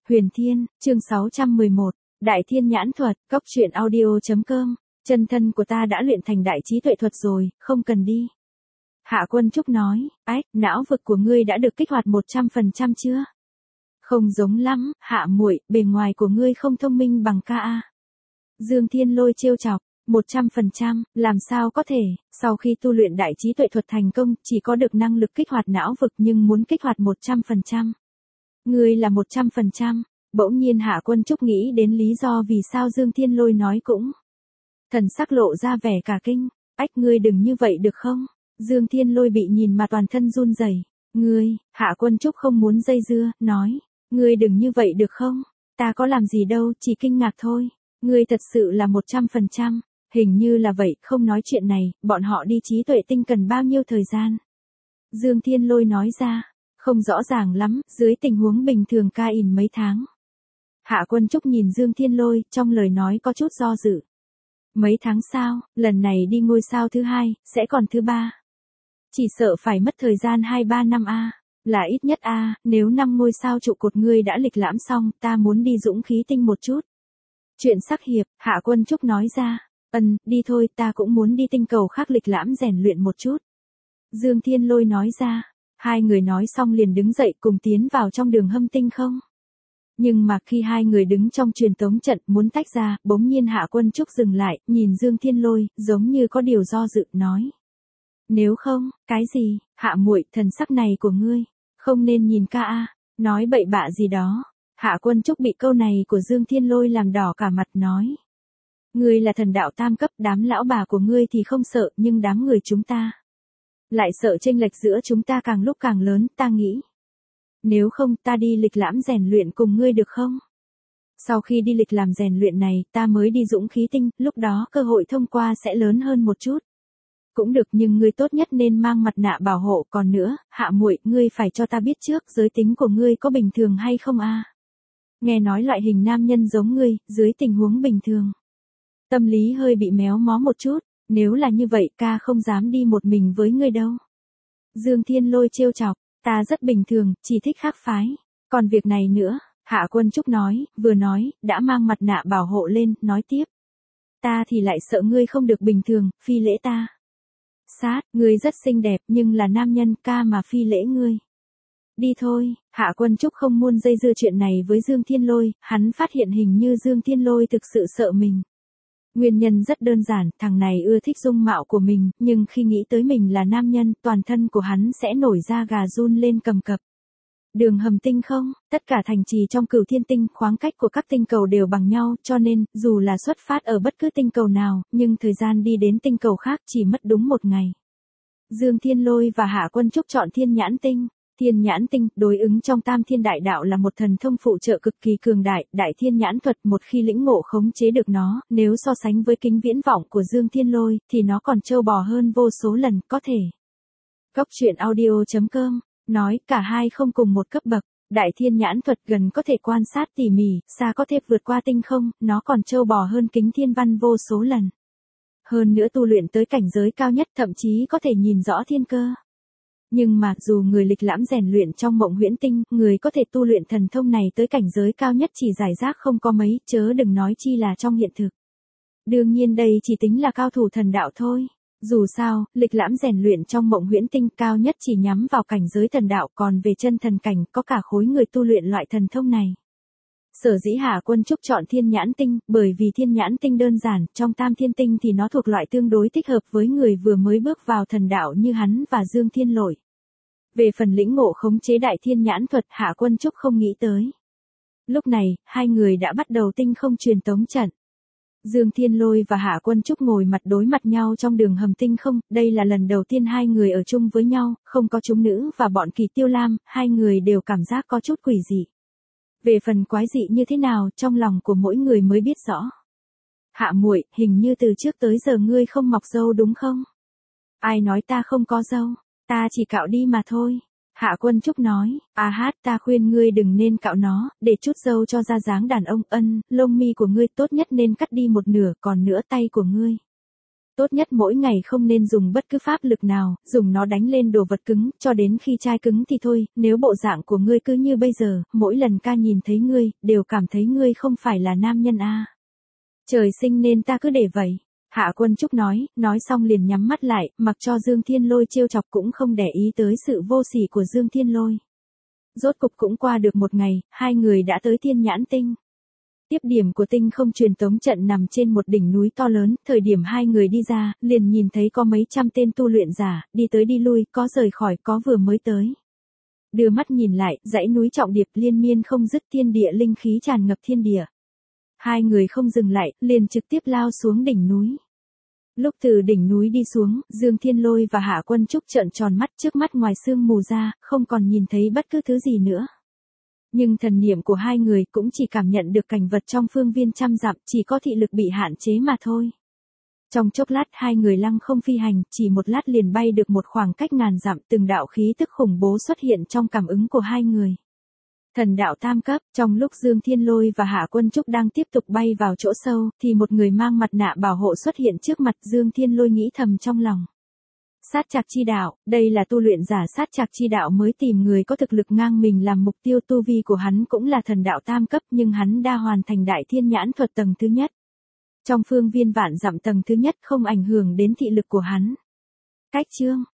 Huyền Thiên, chương 611, Đại Thiên Nhãn Thuật, Cốc truyện audio.com, chân thân của ta đã luyện thành đại trí tuệ thuật rồi, không cần đi. Hạ Quân Trúc nói, não vực của ngươi đã được kích hoạt 100% chưa? Không giống lắm, Hạ muội, bề ngoài của ngươi không thông minh bằng ca a. Dương Thiên Lôi trêu chọc, 100%, làm sao có thể, sau khi tu luyện đại trí tuệ thuật thành công, chỉ có được năng lực kích hoạt não vực nhưng muốn kích hoạt 100%. Ngươi là 100%, bỗng nhiên Hạ Quân Trúc nghĩ đến lý do vì sao Dương Thiên Lôi nói cũng. Thần sắc lộ ra vẻ cả kinh, ngươi đừng như vậy được không? Dương Thiên Lôi bị nhìn mà toàn thân run rẩy. Ngươi, Hạ Quân Trúc không muốn dây dưa, nói, ngươi đừng như vậy được không? Ta có làm gì đâu, chỉ kinh ngạc thôi. Ngươi thật sự là 100%, hình như là vậy, không nói chuyện này, bọn họ đi trí tuệ tinh cần bao nhiêu thời gian? Dương Thiên Lôi nói ra, không rõ ràng lắm, dưới tình huống bình thường mấy tháng. Hạ Quân Trúc nhìn Dương Thiên Lôi, trong lời nói có chút do dự. Mấy tháng sao, lần này đi ngôi sao thứ 2, sẽ còn thứ 3. Chỉ sợ phải mất thời gian 2-3 năm a, là ít nhất a, nếu 5 ngôi sao trụ cột ngươi đã lịch lãm xong, ta muốn đi dũng khí tinh một chút. Chuyện sắc hiệp, Hạ Quân Trúc nói ra, đi thôi, ta cũng muốn đi tinh cầu khác lịch lãm rèn luyện một chút. Dương Thiên Lôi nói ra, hai người nói xong liền đứng dậy cùng tiến vào trong đường hâm tinh không. Nhưng mà khi hai người đứng trong truyền tống trận muốn tách ra, bỗng nhiên Hạ Quân Trúc dừng lại, nhìn Dương Thiên Lôi, giống như có điều do dự, nói. Nếu không, cái gì, Hạ muội, thần sắc này của ngươi, không nên nhìn ca a, nói bậy bạ gì đó. Hạ Quân Trúc bị câu này của Dương Thiên Lôi làm đỏ cả mặt, nói. Ngươi là thần đạo tam cấp, đám lão bà của ngươi thì không sợ, nhưng đám người chúng ta lại sợ chênh lệch giữa chúng ta càng lúc càng lớn, ta nghĩ. Nếu không ta đi lịch lãm rèn luyện cùng ngươi được không? Sau khi đi lịch làm rèn luyện này, ta mới đi dũng khí tinh, lúc đó cơ hội thông qua sẽ lớn hơn một chút. Cũng được, nhưng ngươi tốt nhất nên mang mặt nạ bảo hộ, còn nữa, Hạ muội, ngươi phải cho ta biết trước giới tính của ngươi có bình thường hay không a? Nghe nói loại hình nam nhân giống ngươi, dưới tình huống bình thường. Tâm lý hơi bị méo mó một chút, nếu là như vậy ca không dám đi một mình với ngươi đâu. Dương Thiên Lôi trêu chọc, ta rất bình thường, chỉ thích khác phái. Còn việc này nữa, Hạ Quân Trúc nói, vừa nói, đã mang mặt nạ bảo hộ lên, nói tiếp. Ta thì lại sợ ngươi không được bình thường, phi lễ ta. Sát, ngươi rất xinh đẹp nhưng là nam nhân, ca mà phi lễ ngươi. Đi thôi, Hạ Quân Trúc không muốn dây dưa chuyện này với Dương Thiên Lôi, hắn phát hiện hình như Dương Thiên Lôi thực sự sợ mình. Nguyên nhân rất đơn giản, thằng này ưa thích dung mạo của mình, nhưng khi nghĩ tới mình là nam nhân, toàn thân của hắn sẽ nổi da gà run lên cầm cập. Đường hầm tinh không, tất cả thành trì trong Cửu Thiên Tinh, khoáng cách của các tinh cầu đều bằng nhau, cho nên, dù là xuất phát ở bất cứ tinh cầu nào, nhưng thời gian đi đến tinh cầu khác chỉ mất đúng 1 ngày. Dương Thiên Lôi và Hạ Quân Trúc chọn Thiên Nhãn Tinh. Thiên Nhãn Tinh, đối ứng trong Tam Thiên Đại Đạo là một thần thông phụ trợ cực kỳ cường đại, Đại Thiên Nhãn Thuật, một khi lĩnh ngộ khống chế được nó, nếu so sánh với kính viễn vọng của Dương Thiên Lôi, thì nó còn trâu bò hơn vô số lần, có thể. Cốc truyện audio.com, nói, cả hai không cùng một cấp bậc, Đại Thiên Nhãn Thuật gần có thể quan sát tỉ mỉ, xa có thể vượt qua tinh không, nó còn trâu bò hơn kính thiên văn vô số lần. Hơn nữa tu luyện tới cảnh giới cao nhất, thậm chí có thể nhìn rõ thiên cơ. Nhưng mà, dù người lịch lãm rèn luyện trong Mộng Huyễn Tinh, người có thể tu luyện thần thông này tới cảnh giới cao nhất chỉ giải rác không có mấy, chớ đừng nói chi là trong hiện thực. Đương nhiên đây chỉ tính là cao thủ thần đạo thôi. Dù sao, lịch lãm rèn luyện trong Mộng Huyễn Tinh cao nhất chỉ nhắm vào cảnh giới thần đạo, còn về chân thần cảnh có cả khối người tu luyện loại thần thông này. Sở dĩ Hạ Quân Trúc chọn Thiên Nhãn Tinh, bởi vì Thiên Nhãn Tinh đơn giản, trong Tam Thiên Tinh thì nó thuộc loại tương đối thích hợp với người vừa mới bước vào thần đạo như hắn và Dương Thiên Lôi. Về phần lĩnh ngộ khống chế Đại Thiên Nhãn Thuật, Hạ Quân Trúc không nghĩ tới. Lúc này, hai người đã bắt đầu tinh không truyền tống trận. Dương Thiên Lôi và Hạ Quân Trúc ngồi mặt đối mặt nhau trong đường hầm tinh không, đây là lần đầu tiên hai người ở chung với nhau, không có chúng nữ và bọn Kỳ Tiêu Lam, hai người đều cảm giác có chút quỷ dị. Về phần quái dị như thế nào, trong lòng của mỗi người mới biết rõ. Hạ muội, hình như từ trước tới giờ ngươi không mọc râu đúng không? Ai nói ta không có râu, ta chỉ cạo đi mà thôi. Hạ Quân Trúc nói, ta khuyên ngươi đừng nên cạo nó, để chút râu cho ra dáng đàn ông, lông mi của ngươi tốt nhất nên cắt đi 1/2, còn nữa tay của ngươi. Tốt nhất mỗi ngày không nên dùng bất cứ pháp lực nào, dùng nó đánh lên đồ vật cứng, cho đến khi chai cứng thì thôi, nếu bộ dạng của ngươi cứ như bây giờ, mỗi lần ca nhìn thấy ngươi, đều cảm thấy ngươi không phải là nam nhân a. Trời sinh nên ta cứ để vậy. Hạ Quân Trúc nói xong liền nhắm mắt lại, mặc cho Dương Thiên Lôi trêu chọc cũng không để ý tới sự vô sỉ của Dương Thiên Lôi. Rốt cục cũng qua được một ngày, hai người đã tới Thiên Nhãn Tinh. Tiếp điểm của tinh không truyền tống trận nằm trên một đỉnh núi to lớn, thời điểm hai người đi ra, liền nhìn thấy có mấy trăm tên tu luyện giả, đi tới đi lui, có rời khỏi, có vừa mới tới. Đưa mắt nhìn lại, dãy núi trọng điệp liên miên không dứt, thiên địa linh khí tràn ngập thiên địa. Hai người không dừng lại, liền trực tiếp lao xuống đỉnh núi. Lúc từ đỉnh núi đi xuống, Dương Thiên Lôi và Hạ Quân Trúc trợn tròn mắt, trước mắt ngoài sương mù ra, không còn nhìn thấy bất cứ thứ gì nữa. Nhưng thần niệm của hai người cũng chỉ cảm nhận được cảnh vật trong phương viên trăm dặm, chỉ có thị lực bị hạn chế mà thôi. Trong chốc lát hai người lăng không phi hành, chỉ một lát liền bay được một khoảng cách ngàn dặm, từng đạo khí tức khủng bố xuất hiện trong cảm ứng của hai người. Thần đạo tam cấp, trong lúc Dương Thiên Lôi và Hạ Quân Trúc đang tiếp tục bay vào chỗ sâu, thì một người mang mặt nạ bảo hộ xuất hiện trước mặt. Dương Thiên Lôi nghĩ thầm trong lòng. Sát Trạc chi đạo, đây là tu luyện giả Sát Trạc chi đạo mới tìm người có thực lực ngang mình làm mục tiêu, tu vi của hắn cũng là thần đạo tam cấp, nhưng hắn đã hoàn thành đại thiên nhãn thuật tầng thứ nhất. Trong phương viên vạn dặm tầng thứ nhất không ảnh hưởng đến thị lực của hắn. Cách chương